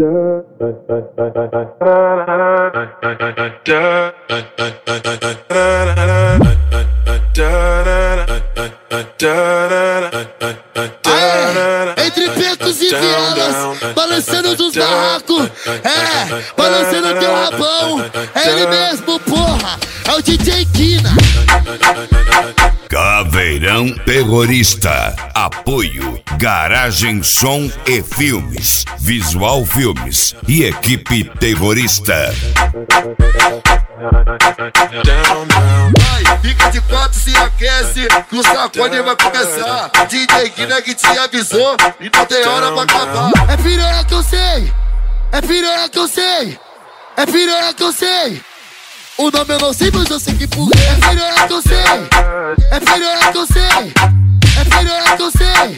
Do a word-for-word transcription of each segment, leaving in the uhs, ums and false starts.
Aê, entre pecos e vielas, balançando dos barracos, é, balançando teu rabão, é ele mesmo, porra, é o D J Kina. Caveirão Terrorista. Apoio Garagem Som e Filmes, Visual Filmes e Equipe Terrorista. Vai, fica de quatro, se aquece, que o sacode vai começar. D J Kina que te avisou e não tem hora pra acabar. É piranha que eu sei, é piranha que eu sei, é piranha que eu sei. O nome eu não sei, mas eu sei que por é piranha que eu sei, é piranha que eu sei, é piranha que eu sei.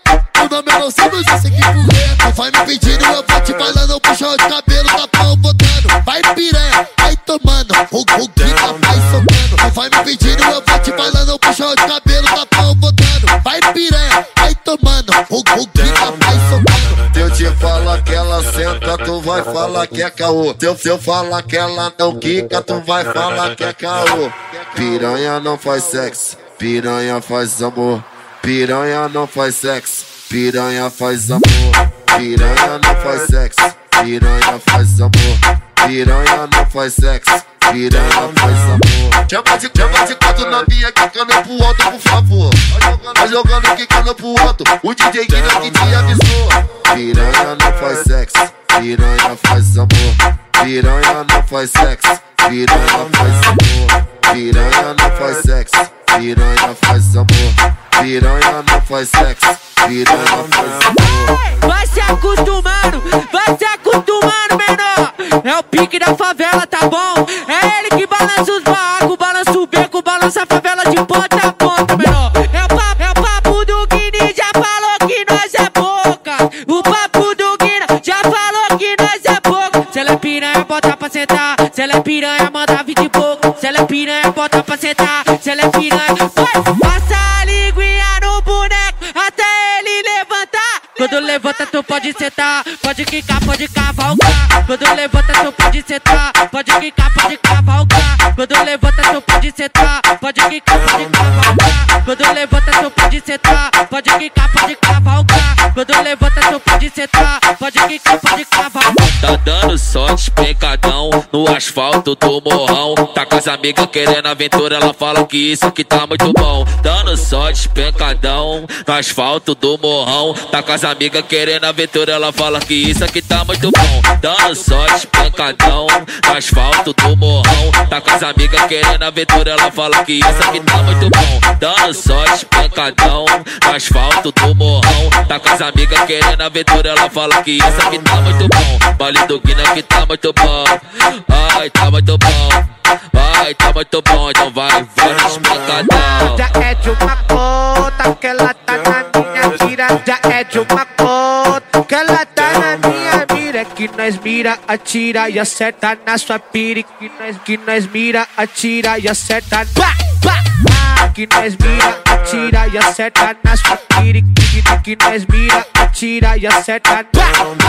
O nome eu não sei, mas eu sei que por não vai me pedindo, eu vou te falando, puxão de cabelo, tapão botando. Vai piranha, vai tomando, o o Kina vai soltando. Não vai me pedindo, eu vou te falando, puxão de cabelo, tapão botando. Vai piranha, vai tomando, o o Kina vai soltando. Se eu te falar que ela senta, tu vai falar que é caô. Se eu, se eu falar que ela não quica, tu vai falar que é caô. Piranha não faz sexo, piranha faz amor. Piranha não faz sexo, piranha faz amor. Piranha não faz sexo, piranha faz amor. Piranha não faz sexo, piranha faz amor. Chama de, chama de quatro novinha quicando pro alto, por favor. Vai jogando quicando pro alto, o D J Kina que te avisou. Piranha não faz sexo, piranha faz amor. Piranha não faz sexo, piranha faz amor. Piranha não faz sexo, piranha faz amor. Piranha não faz sexo, piranha faz amor. Vai se acostumando, vai se acostumando, menor. É o pique da favela, tá bom? É ele que balança os barracos, balança o beco, balança a favela de ponta a ponta, menor. É o papo, é o papo do Guini, já falou que nós é boca. O papo do Guina já falou que nós é boca. Se ela é piranha, bota pra sentar. Se ela é piranha, manda vinte e pouco. Se ela é piranha, bota pra sentar. Se ela é piranha, vai, passa a linguinha no boneco até ele levantar. Quando levanta tu pode sentar, pode quicar, pode cavalgar. Quando levanta tu pode sentar, pode quicar, pode cavalgar. Quando levanta tu pode sentar, pode quicar, pode cavalgar. Quando levanta tu pode sentar, pode quicar, pode cavalgar. Quando levanta tu pode sentar, pode quicar, pode cavalgar. Tá dando sorte, pencadão no asfalto do morrão. Tá com as amigas querendo aventura, ela fala que isso aqui tá muito bom. Dando sorte, pencadão no asfalto do morrão. Tá com as amigas querendo aventura, ela fala que isso aqui tá muito bom. Dando sorte, pencadão no asfalto do morrão. Tá com as amigas querendo aventura, ela fala que isso aqui tá muito bom. Dando sorte, pencadão no asfalto do morrão. Tá com as amigas querendo aventura, ela fala que isso aqui tá muito bom. Baile do Kina que tá muito bom, ai, tá muito bom. Vai, tá muito bom, então vai, vai no espancadão. Já é de uma conta que ela tá na minha mira. Já é de uma conta que ela tá na minha mira. Que nós mira, atira e acerta na sua pira. Que nós, que nós mira, atira e acerta. Pá, pá. Que nós mira, atira e acerta na sua pira. Que, que nós mira, atira e acerta. Pá,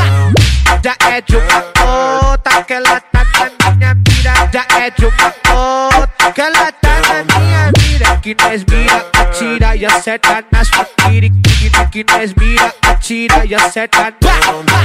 pá. Já é de uma conta que ela tá na minha mira. Já é de uma conta que ela tá na minha mira. Que nós mira, atira e acerta na sua pira. Que, que nós mira, atira e acerta. Dá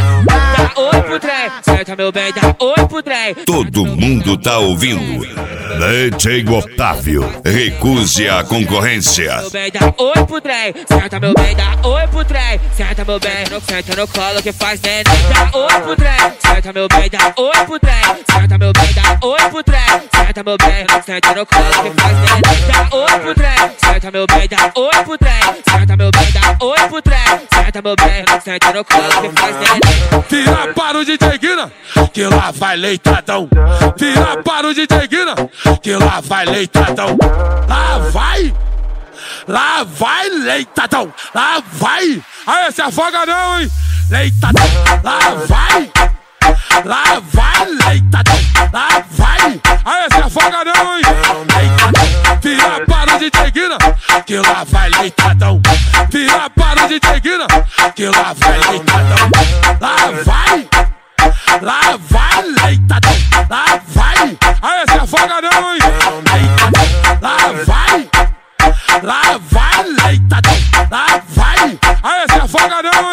oi pro trem, acerta meu bem, dá oi pro trem. Todo mundo tá ouvindo. D J Otávio, recuse a concorrência. Meu bem, dá oi pro trem, acerta meu bem, dá oi pro trem. Senta meu bem, senta no colo que faz neném. Dá oi pro trem, senta meu bem, dá oi pro trem. Senta meu bem, dá oi pro trem. Senta meu bem, senta no colo que faz neném. Dá oi pro trem, senta meu bem, dá oi pro trem. Senta meu bem, dá oi pro trem. Senta meu bem, senta no colo que faz neném. Vira para o D J Kina, que lá vai leitadão. Vira para o D J Kina, que lá vai leitadão. Lá vai, lá vai leitadão. Lá vai, aí se afoga não, hein. Leitadão, lá vai, lá vai leitadão. Lá vai, aí se afoga não, hein. Leitadão, vira para o D J Kina, que lá vai leitadão. Vira para o D J Kina, que lá vai leitadão. Lá vai, lá vai leitadão, lá vai. Aí se afoga não, hein? Lá vai, lá vai leitadão, lá vai. Aí se afoga não,